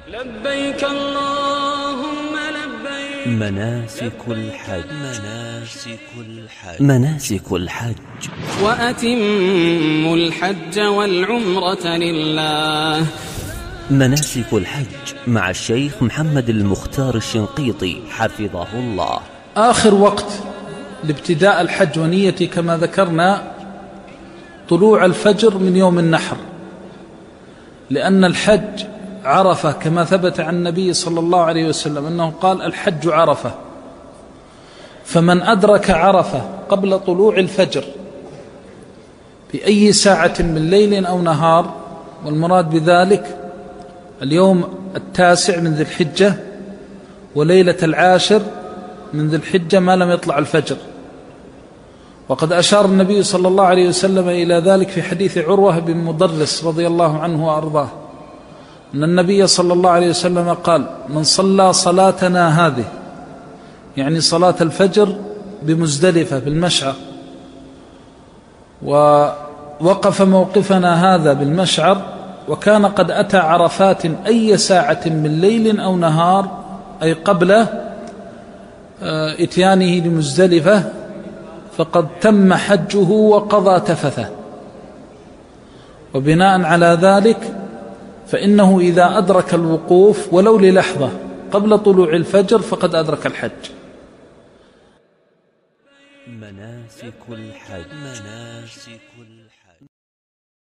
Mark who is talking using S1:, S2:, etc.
S1: لبيك اللهم لبيك.
S2: مناسك الحج.
S1: وأتموا الحج والعمرة لله.
S2: مناسك الحج مع الشيخ محمد المختار الشنقيطي حفظه الله.
S3: آخر وقت لابتداء الحج ونيتي كما ذكرنا طلوع الفجر من يوم النحر، لأن الحج عرفة كما ثبت عن النبي صلى الله عليه وسلم أنه قال الحج عرفة، فمن أدرك عرفة قبل طلوع الفجر بأي ساعة من ليل أو نهار، والمراد بذلك اليوم 9 من ذي الحجة وليلة 10 من ذي الحجة ما لم يطلع الفجر. وقد أشار النبي صلى الله عليه وسلم إلى ذلك في حديث عروة بن مضرس رضي الله عنه وأرضاه أن النبي صلى الله عليه وسلم قال: من صلى صلاتنا هذه، يعني صلاة الفجر بمزدلفة بالمشعر، ووقف موقفنا هذا بالمشعر، وكان قد أتى عرفات أي ساعة من ليل أو نهار، أي قبل إتيانه لمزدلفة، فقد تم حجه وقضى تفثه. وبناء على ذلك فإنه إذا أدرك الوقوف ولو للحظة قبل طلوع الفجر فقد أدرك الحج.
S2: مناسك الحج.